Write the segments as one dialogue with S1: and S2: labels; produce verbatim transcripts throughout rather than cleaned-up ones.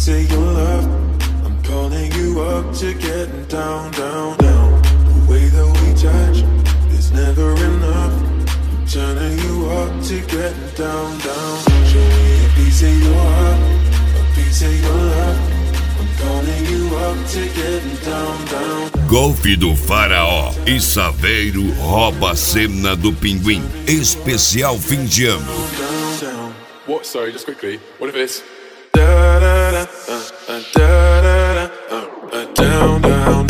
S1: say your love. I'm calling you up to getting down, down, down. The way that we touch is never enough. I'm turning you up to getting down, down. Show me a piece of your heart, a piece of your love. I'm calling you up to getting down, down.
S2: Golfe do Faraó e Saveiro rouba a cena do Pinguim. Especial fim de ano.
S3: What? Sorry, just quickly. What if it's
S1: Da da da, uh, uh, da da da, uh, uh, down, down.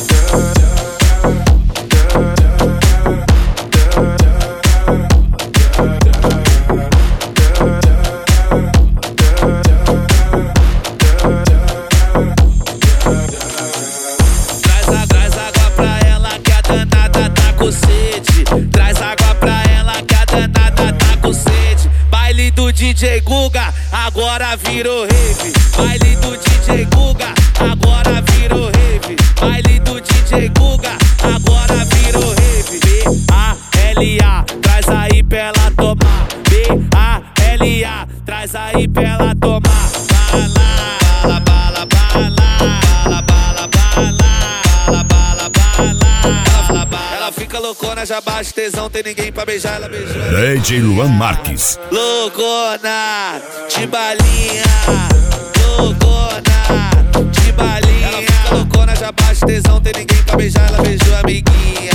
S4: D J Guga, agora virou rave. Baile do D J Guga, agora virou rave. Baile do D J Guga, agora virou rave. B A L A, traz aí pra ela tomar. B A L A, traz aí pra ela tomar. Bala, bala, bala, bala, bala, bala, bala, bala, bala, bala. Ela fica loucona, já baixa tesão, tem ninguém pra beijar, ela beijou.
S2: D J Luan Marques.
S4: Loucona, de balinha, loucona, de balinha. Ela fica loucona, já baixa tesão, tem ninguém pra beijar, ela beijou a amiguinha.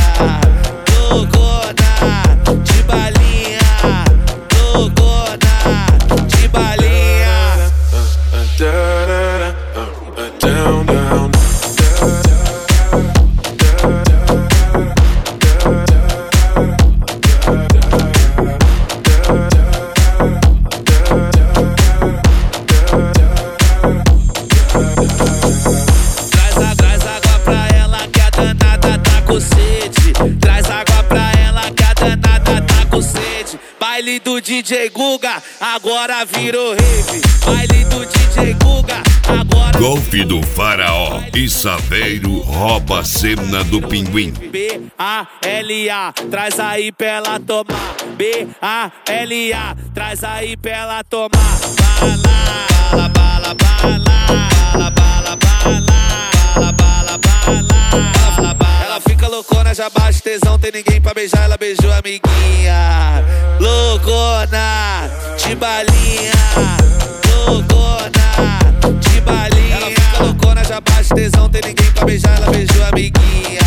S4: Loucona, de balinha, loucona, de balinha.
S1: Down, down.
S4: Baile do D J Guga, agora virou rave. Baile do D J Guga, agora.
S2: Golfe do Faraó e Saveiro rouba a cena do Pinguim.
S4: B A L A, traz aí pra ela tomar. B A L A, traz aí pra ela tomar. Bala, bala, bala, bala, bala, bala, bala, bala, bala, bala. Ela fica loucona, já baixa tesão, tem ninguém pra beijar, ela beijou a amiguinha. Loucona, de balinha, loucona, de balinha. Ela fica loucona, já baixa tesão, tem ninguém pra beijar, ela beijou a amiguinha.